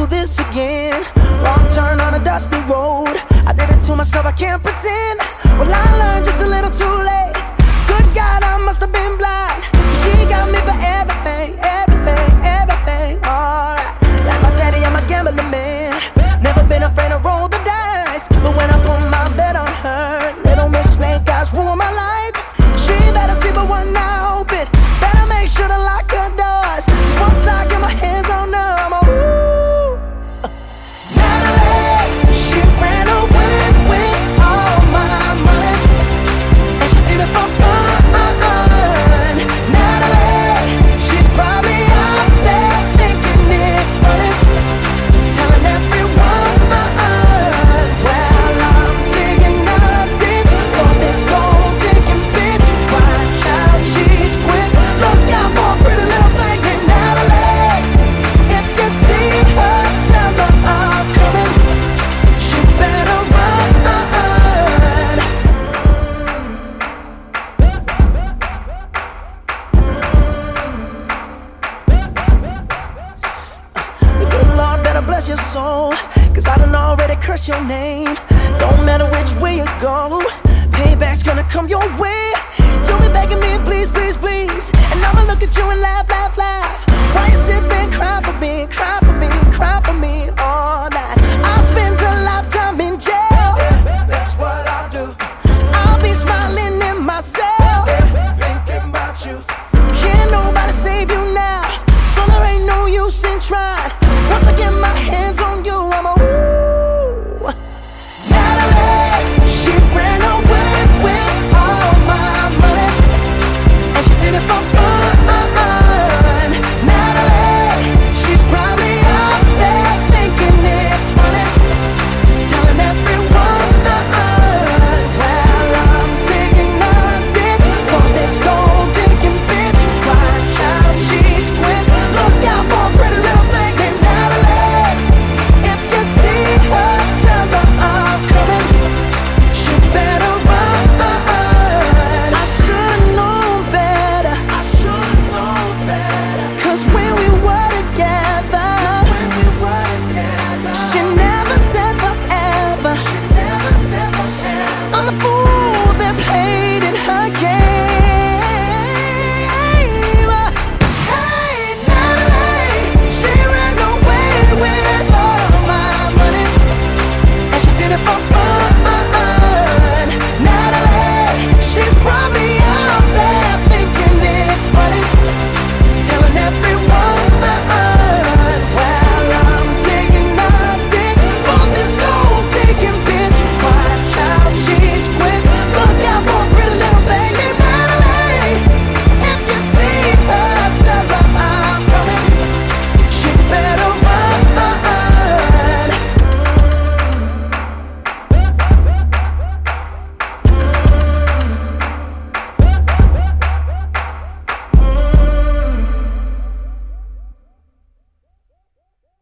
do this again. Wrong turn on a dusty road. I did it to myself, I can't pretend. Well, I learned just a little too late. Good God, I must have been blind. She got me for everything, everything, everything. Alright, like my daddy, I'm a gambling man. Never been afraid to roll the dice. But when I put my bet on her, little Miss Snake Eyes ruined my life. She better see but one eye open. Better make sure to lock her doors. Cause once I get my hands on her, I'm a woo. Natalie, she ran away with all my money. And she did it for fun. Natalie, she's probably out there thinking it's funny, telling everyone, well, I'm digging a ditch for this gold-digging bitch. Watch out, she's quick. Look out for a pretty little thing named Natalie. If you see her, tell her I'm coming. She better run. The good Lord better bless your soul, cause I done already cursed your name. Don't matter which way you go, payback's gonna come your way. You'll be begging me, please, please, please, and I'ma look at you and laugh, laugh, laugh. Why you sit there and cry for me, cry for me, cry for me all night? I'll spend a lifetime in jail. That's what I'll do. I'll be smiling in my cell, thinking about you. Can't nobody save you now, so there ain't no use in trying. Once I get my hands